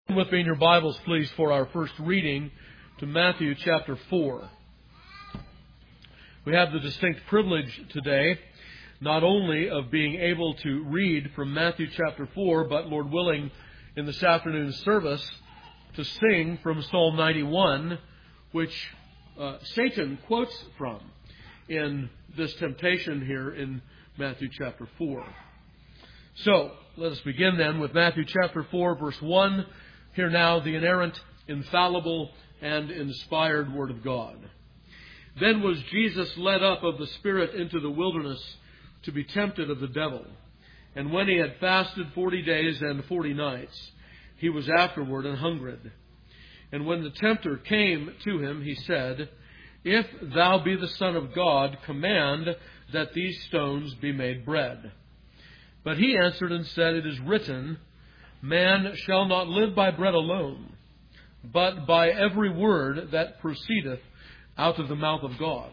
With me in your Bibles, please, for our first reading to Matthew chapter 4. We have the distinct privilege today, not only of being able to read from Matthew chapter 4, but, Lord willing, in this afternoon's service, to sing from Psalm 91, which Satan quotes from in this temptation here in Matthew chapter 4. So, let us begin then with Matthew chapter 4, verse 1. Hear now the inerrant, infallible, and inspired Word of God. Then was Jesus led up of the Spirit into the wilderness to be tempted of the devil. And when he had fasted 40 days and 40 nights, he was afterward an hungered. And when the tempter came to him, he said, If thou be the Son of God, command that these stones be made bread. But he answered and said, It is written, Man shall not live by bread alone, but by every word that proceedeth out of the mouth of God.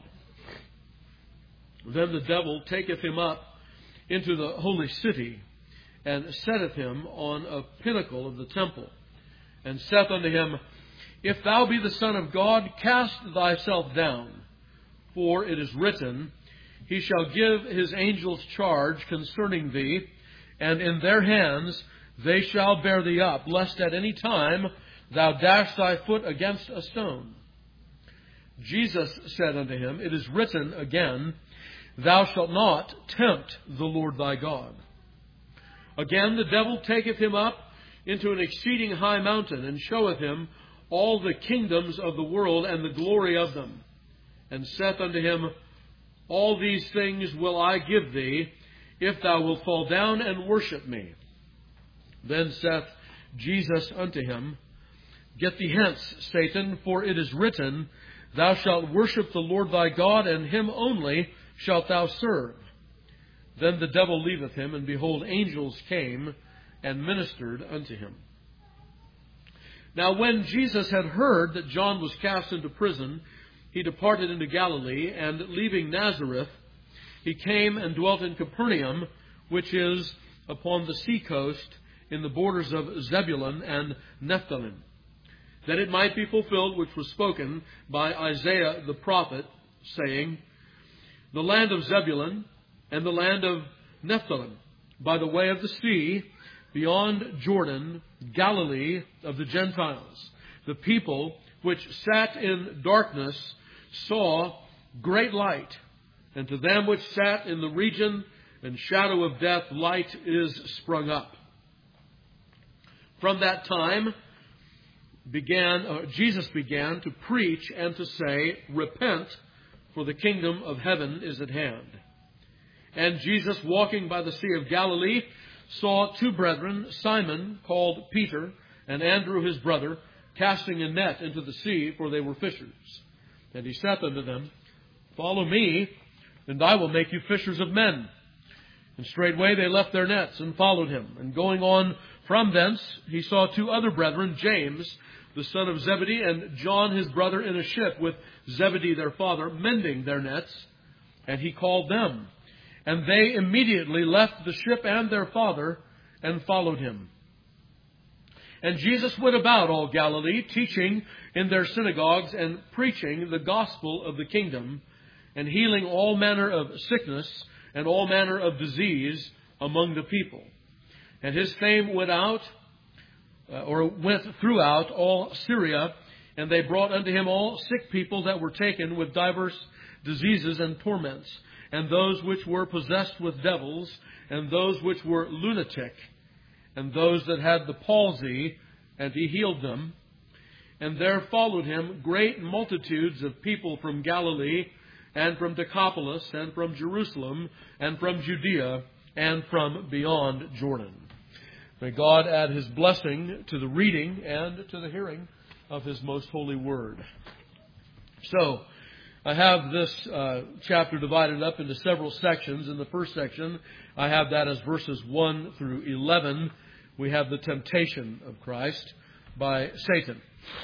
Then the devil taketh him up into the holy city, and setteth him on a pinnacle of the temple, and saith unto him, If thou be the Son of God, cast thyself down, for it is written, He shall give his angels charge concerning thee, and in their hands they shall bear thee up, lest at any time thou dash thy foot against a stone. Jesus said unto him, It is written again, Thou shalt not tempt the Lord thy God. Again the devil taketh him up into an exceeding high mountain, and showeth him all the kingdoms of the world and the glory of them, and saith unto him, All these things will I give thee, if thou wilt fall down and worship me. Then saith Jesus unto him, Get thee hence, Satan, for it is written, Thou shalt worship the Lord thy God, and him only shalt thou serve. Then the devil leaveth him, and behold, angels came and ministered unto him. Now when Jesus had heard that John was cast into prison, he departed into Galilee, and leaving Nazareth, he came and dwelt in Capernaum, which is upon the sea coast, in the borders of Zebulun and Nephthalim, that it might be fulfilled which was spoken by Isaiah the prophet, saying, The land of Zebulun and the land of Nephthalim, by the way of the sea, beyond Jordan, Galilee of the Gentiles. The people which sat in darkness saw great light, and to them which sat in the region and shadow of death, light is sprung up. From that time, Jesus began to preach and to say, Repent, for the kingdom of heaven is at hand. And Jesus, walking by the Sea of Galilee, saw two brethren, Simon, called Peter, and Andrew his brother, casting a net into the sea, for they were fishers. And he saith unto them, Follow me, and I will make you fishers of men. And straightway they left their nets and followed him. And going on from thence, he saw two other brethren, James, the son of Zebedee, and John his brother, in a ship with Zebedee their father, mending their nets. And he called them. And they immediately left the ship and their father, and followed him. And Jesus went about all Galilee, teaching in their synagogues, and preaching the gospel of the kingdom, and healing all manner of sickness and all manner of disease among the people. And his fame went throughout all Syria, and they brought unto him all sick people that were taken with divers diseases and torments, and those which were possessed with devils, and those which were lunatic, and those that had the palsy, and he healed them. And there followed him great multitudes of people from Galilee, and from Decapolis, and from Jerusalem, and from Judea, and from beyond Jordan. May God add His blessing to the reading and to the hearing of His most holy word. So, I have this chapter divided up into several sections. In the first section, I have that as verses 1 through 11. We have the temptation of Christ by Satan.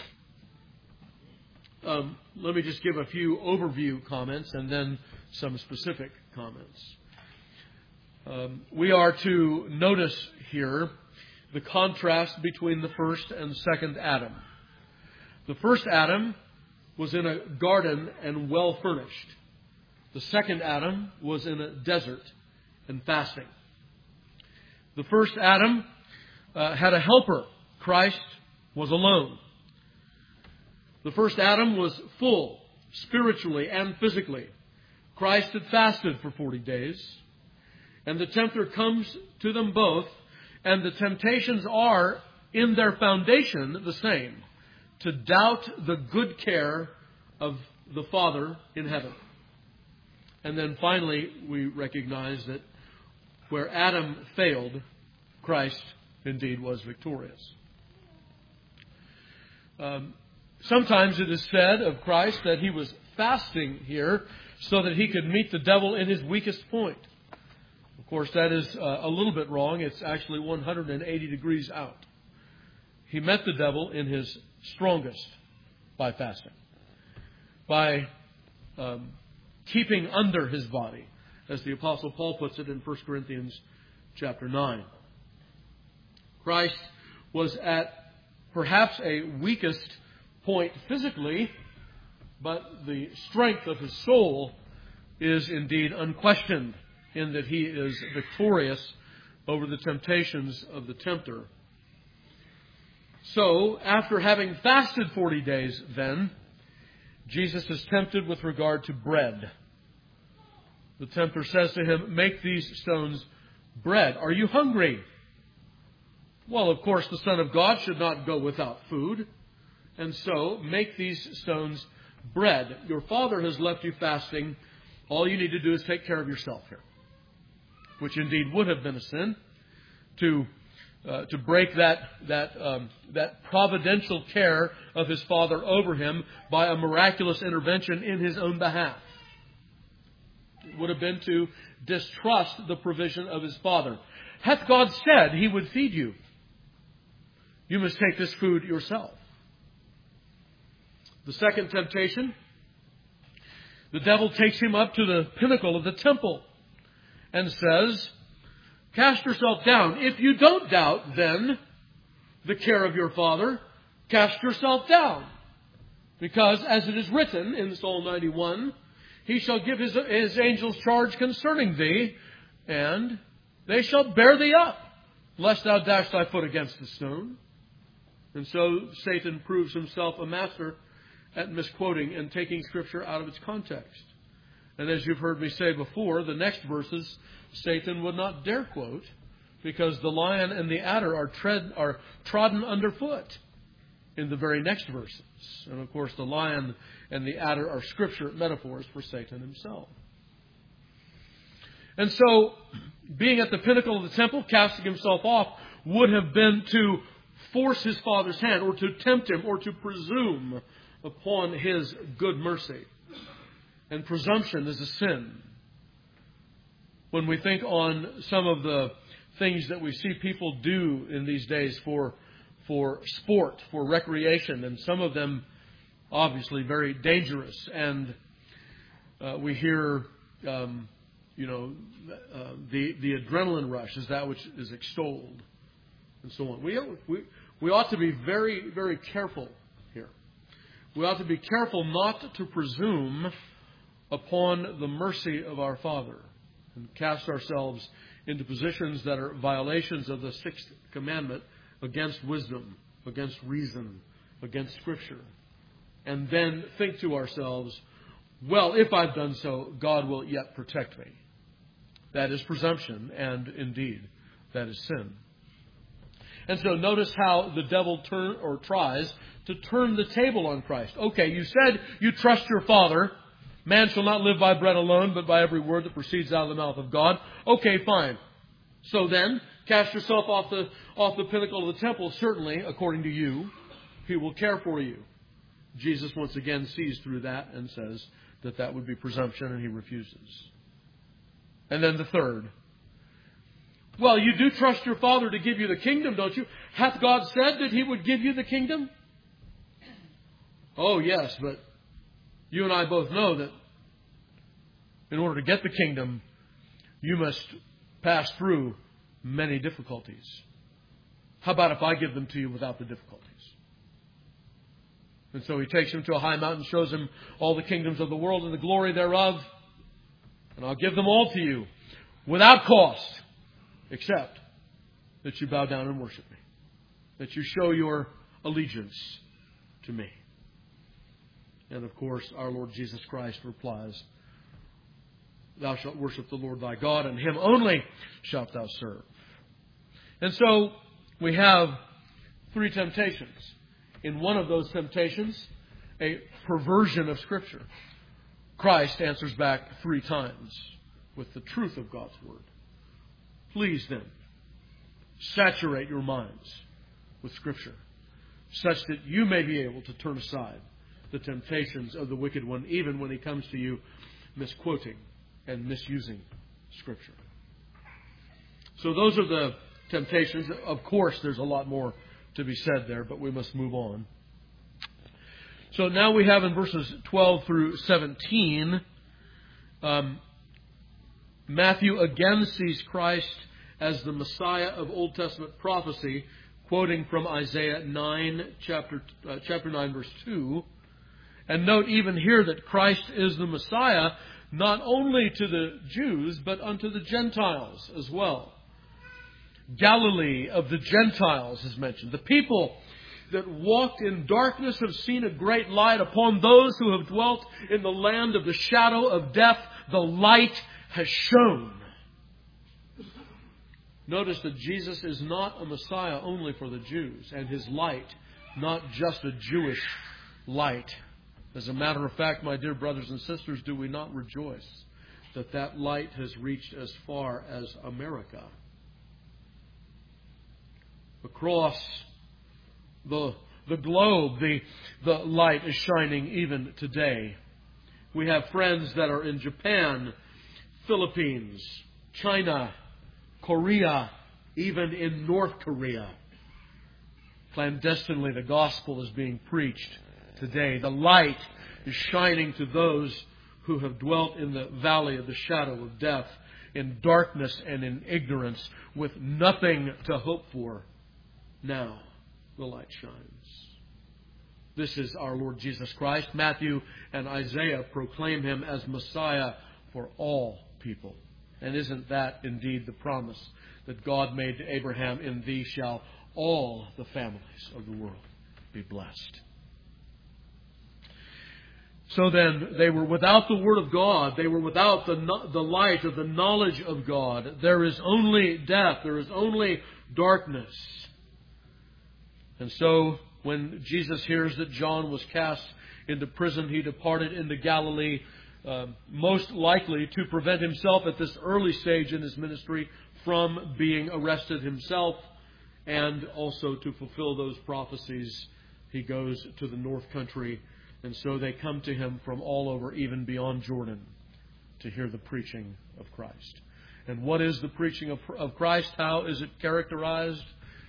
Let me just give a few overview comments and then some specific comments. We are to notice here the contrast between the first and second Adam. The first Adam was in a garden and well furnished. The second Adam was in a desert and fasting. The first Adam had a helper. Christ was alone. The first Adam was full, spiritually and physically. Christ had fasted for 40 days. And the tempter comes to them both, and the temptations are, in their foundation, the same. To doubt the good care of the Father in heaven. And then finally, we recognize that where Adam failed, Christ indeed was victorious. Sometimes it is said of Christ that he was fasting here so that he could meet the devil in his weakest point. Of course, that is a little bit wrong. It's actually 180 degrees out. He met the devil in his strongest by fasting. By keeping under his body, as the Apostle Paul puts it in 1 Corinthians chapter 9. Christ was at perhaps a weakest point physically, but the strength of his soul is indeed unquestioned in that he is victorious over the temptations of the tempter. So, after having fasted 40 days then, Jesus is tempted with regard to bread. The tempter says to him, "Make these stones bread. Are you hungry?" Well, of course, the Son of God should not go without food. And so, make these stones bread. Your Father has left you fasting. All you need to do is take care of yourself here. Which indeed would have been a sin. To break that providential care of his Father over him by a miraculous intervention in his own behalf. It would have been to distrust the provision of his Father. Hath God said he would feed you? You must take this food yourself. The second temptation, the devil takes him up to the pinnacle of the temple and says, "Cast yourself down. If you don't doubt, then, the care of your Father, cast yourself down. Because, as it is written in Psalm 91, He shall give His angels charge concerning thee, and they shall bear thee up, lest thou dash thy foot against a stone." And so Satan proves himself a master at misquoting and taking Scripture out of its context. And as you've heard me say before, the next verses Satan would not dare quote, because the lion and the adder are trodden underfoot in the very next verses. And of course, the lion and the adder are Scripture metaphors for Satan himself. And so, being at the pinnacle of the temple, casting himself off, would have been to force his Father's hand, or to tempt him, or to presume upon his good mercy. And presumption is a sin. When we think on some of the things that we see people do in these days for sport, for recreation, and some of them obviously very dangerous, and we hear, the adrenaline rush is that which is extolled, and so on. We ought to be very, very careful here. We ought to be careful not to presume upon the mercy of our Father and cast ourselves into positions that are violations of the sixth commandment against wisdom, against reason, against Scripture. And then think to ourselves, well, if I've done so, God will yet protect me. That is presumption, and indeed, that is sin. And so notice how the devil tries to turn the table on Christ. Okay, you said you trust your Father. Man shall not live by bread alone, but by every word that proceeds out of the mouth of God. Okay, fine. So then, cast yourself off the pinnacle of the temple. Certainly, according to you, He will care for you. Jesus once again sees through that and says that would be presumption, and He refuses. And then the third. Well, you do trust your Father to give you the kingdom, don't you? Hath God said that He would give you the kingdom? Oh, yes, but you and I both know that in order to get the kingdom, you must pass through many difficulties. How about if I give them to you without the difficulties? And so he takes him to a high mountain, shows him all the kingdoms of the world and the glory thereof. And I'll give them all to you without cost, except that you bow down and worship me, that you show your allegiance to me. And of course, our Lord Jesus Christ replies, thou shalt worship the Lord thy God, and him only shalt thou serve. And so we have three temptations. In one of those temptations, a perversion of Scripture, Christ answers back 3 times with the truth of God's Word. Please then, saturate your minds with Scripture, such that you may be able to turn aside the temptations of the wicked one, even when he comes to you misquoting and misusing Scripture. So those are the temptations. Of course, there's a lot more to be said there, but we must move on. So now we have in verses 12 through 17, Matthew again sees Christ as the Messiah of Old Testament prophecy, quoting from Isaiah 9, chapter 9, verse 2. And note even here that Christ is the Messiah not only to the Jews, but unto the Gentiles as well. Galilee of the Gentiles is mentioned. The people that walked in darkness have seen a great light. Upon those who have dwelt in the land of the shadow of death, the light has shone. Notice that Jesus is not a Messiah only for the Jews, and his light not just a Jewish light. As a matter of fact, my dear brothers and sisters, do we not rejoice that that light has reached as far as America? Across the globe, the light is shining even today. We have friends that are in Japan, Philippines, China, Korea, even in North Korea. Clandestinely, the gospel is being preached today. The light is shining to those who have dwelt in the valley of the shadow of death, in darkness and in ignorance, with nothing to hope for. Now the light shines. This is our Lord Jesus Christ. Matthew and Isaiah proclaim him as Messiah for all people. And isn't that indeed the promise that God made to Abraham? In thee shall all the families of the world be blessed. So then, they were without the Word of God. They were without the light of the knowledge of God. There is only death. There is only darkness. And so, when Jesus hears that John was cast into prison, he departed into Galilee, most likely to prevent himself at this early stage in his ministry from being arrested himself, and also to fulfill those prophecies. He goes to the north country, and so they come to him from all over, even beyond Jordan, to hear the preaching of Christ. And what is the preaching of Christ? How is it characterized?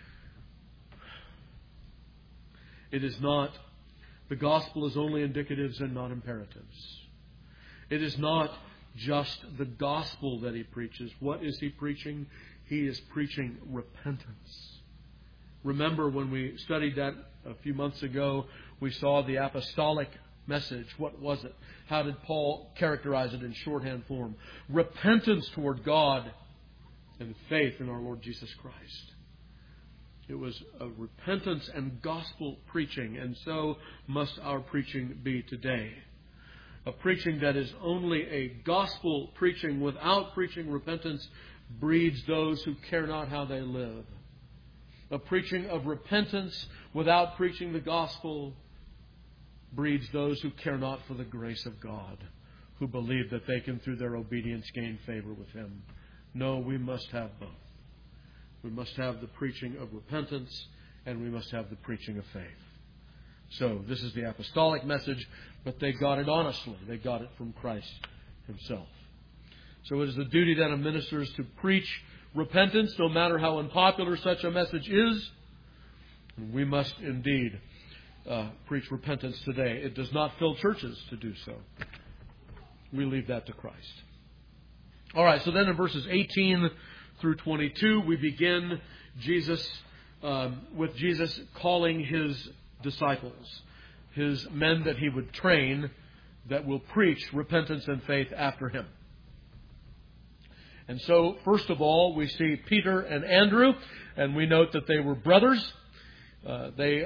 It is not, the gospel is only indicatives and not imperatives. It is not just the gospel that he preaches. What is he preaching? He is preaching repentance. Remember when we studied that a few months ago, we saw the apostolic message. What was it? How did Paul characterize it in shorthand form? Repentance toward God and faith in our Lord Jesus Christ. It was a repentance and gospel preaching, and so must our preaching be today. A preaching that is only a gospel preaching without preaching repentance breeds those who care not how they live. A preaching of repentance without preaching the gospel breeds those who care not for the grace of God, who believe that they can, through their obedience, gain favor with Him. No, we must have both. We must have the preaching of repentance, and we must have the preaching of faith. So, this is the apostolic message, but they got it honestly. They got it from Christ Himself. So it is the duty then of ministers to preach repentance, no matter how unpopular such a message is. And we must indeed preach repentance today. It does not fill churches to do so. We leave that to Christ. All right, so then in verses 18 through 22, we begin Jesus with Jesus calling His disciples, His men that He would train that will preach repentance and faith after Him. And so, first of all, we see Peter and Andrew, and we note that they were brothers. They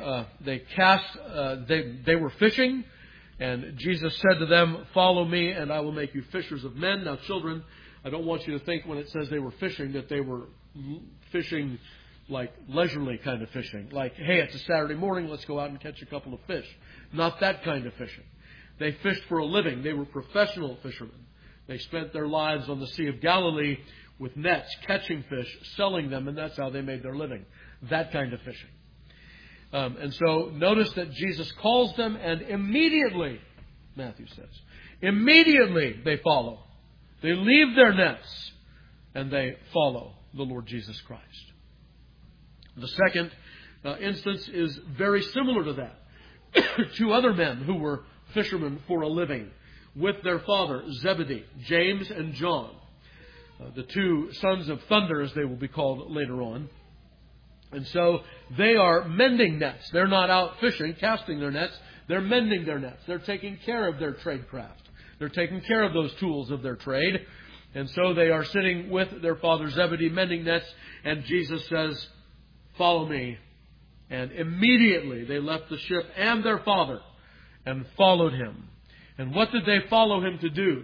were fishing, and Jesus said to them, "Follow me, and I will make you fishers of men." Now, children, I don't want you to think when it says they were fishing that they were fishing like leisurely kind of fishing. Like, hey, it's a Saturday morning, let's go out and catch a couple of fish. Not that kind of fishing. They fished for a living. They were professional fishermen. They spent their lives on the Sea of Galilee with nets, catching fish, selling them, and that's how they made their living. That kind of fishing. And so notice that Jesus calls them, and immediately, Matthew says, immediately they follow. They leave their nets and they follow the Lord Jesus Christ. The second instance is very similar to that. Two other men who were fishermen for a living with their father, Zebedee, James and John, the two sons of thunder, as they will be called later on. And so they are mending nets. They're not out fishing, casting their nets. They're mending their nets. They're taking care of their trade craft. They're taking care of those tools of their trade. And so they are sitting with their father Zebedee, mending nets. And Jesus says, "Follow me." And immediately they left the ship and their father and followed Him. And what did they follow Him to do?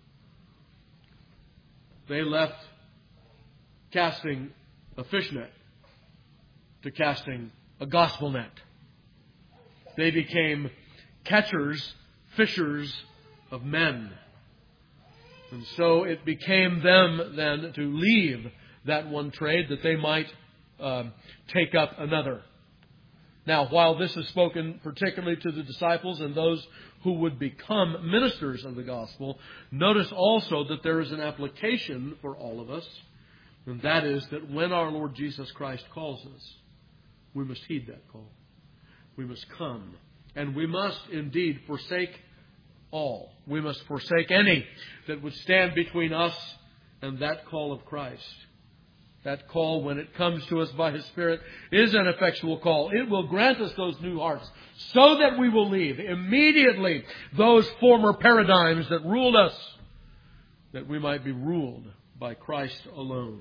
They left casting a fish net to casting a gospel net. They became catchers, fishers of men. And so it became them then to leave that one trade that they might take up another. Now, while this is spoken particularly to the disciples and those who would become ministers of the gospel, notice also that there is an application for all of us, and that is that when our Lord Jesus Christ calls us, we must heed that call. We must come. And we must indeed forsake all. We must forsake any that would stand between us and that call of Christ. That call, when it comes to us by His Spirit, is an effectual call. It will grant us those new hearts so that we will leave immediately those former paradigms that ruled us, that we might be ruled by Christ alone.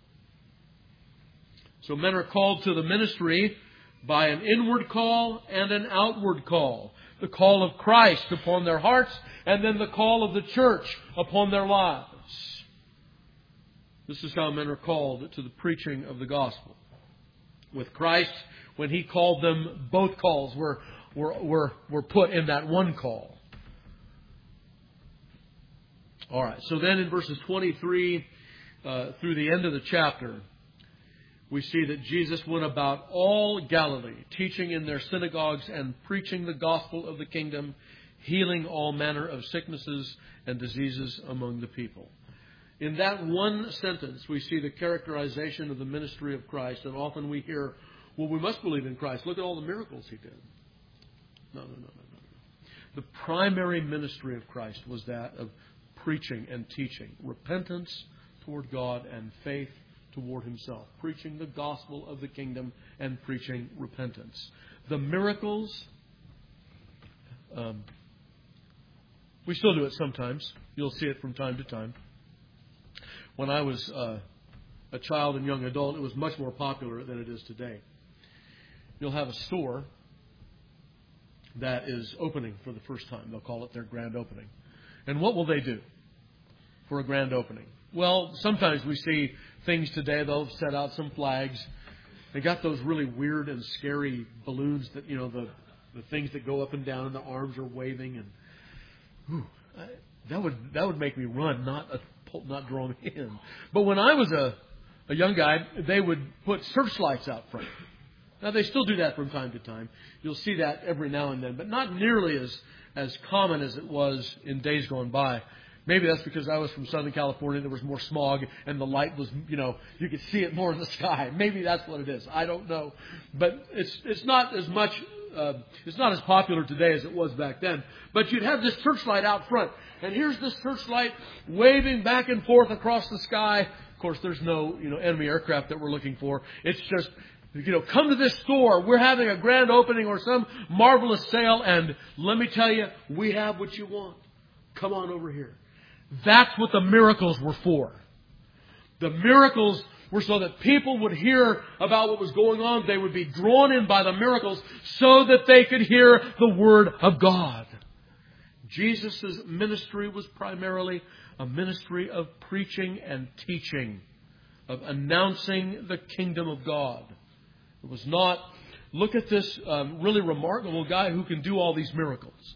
So men are called to the ministry by an inward call and an outward call. The call of Christ upon their hearts, and then the call of the church upon their lives. This is how men are called to the preaching of the gospel. With Christ, when He called them, both calls were put in that one call. All right, so then in verses 23 through the end of the chapter, we see that Jesus went about all Galilee, teaching in their synagogues and preaching the gospel of the kingdom, healing all manner of sicknesses and diseases among the people. In that one sentence, we see the characterization of the ministry of Christ. And often we hear, well, we must believe in Christ. Look at all the miracles He did. No. The primary ministry of Christ was that of preaching and teaching. Repentance toward God and faith toward Himself. Preaching the gospel of the kingdom and preaching repentance. The miracles, we still do it sometimes. You'll see it from time to time. When I was a child and young adult, it was much more popular than it is today. You'll have a store that is opening for the first time. They'll call it their grand opening. And what will they do for a grand opening? Well, sometimes we see things today. They'll set out some flags. They got those really weird and scary balloons that, the things that go up and down and the arms are waving. And that would make me run, not draw me in. But when I was a young guy, they would put searchlights out front. Now, they still do that from time to time. You'll see that every now and then, but not nearly as common as it was in days gone by. Maybe that's because I was from Southern California. There was more smog and the light was, you could see it more in the sky. Maybe that's what it is. I don't know. But it's not as much, it's not as popular today as it was back then. But you'd have this searchlight out front. And here's this searchlight waving back and forth across the sky. Of course, there's no, enemy aircraft that we're looking for. It's just come to this store. We're having a grand opening or some marvelous sale, and let me tell you, we have what you want. Come on over here. That's what the miracles were for. The miracles were so that people would hear about what was going on. They would be drawn in by the miracles so that they could hear the Word of God. Jesus' ministry was primarily a ministry of preaching and teaching, of announcing the kingdom of God. It was not, look at this really remarkable guy who can do all these miracles.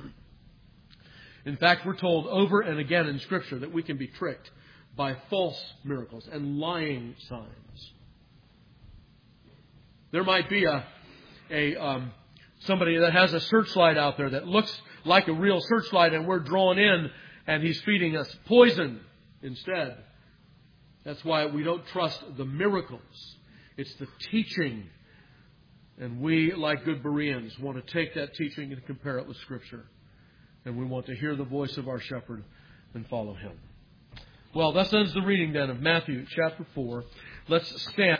In fact, we're told over and again in Scripture that we can be tricked by false miracles and lying signs. There might be somebody that has a searchlight out there that looks like a real searchlight, and we're drawn in, and he's feeding us poison instead. That's why we don't trust the miracles. It's the teaching. And we, like good Bereans, want to take that teaching and compare it with Scripture. And we want to hear the voice of our shepherd and follow him. Well, thus ends the reading then of Matthew chapter 4. Let's stand.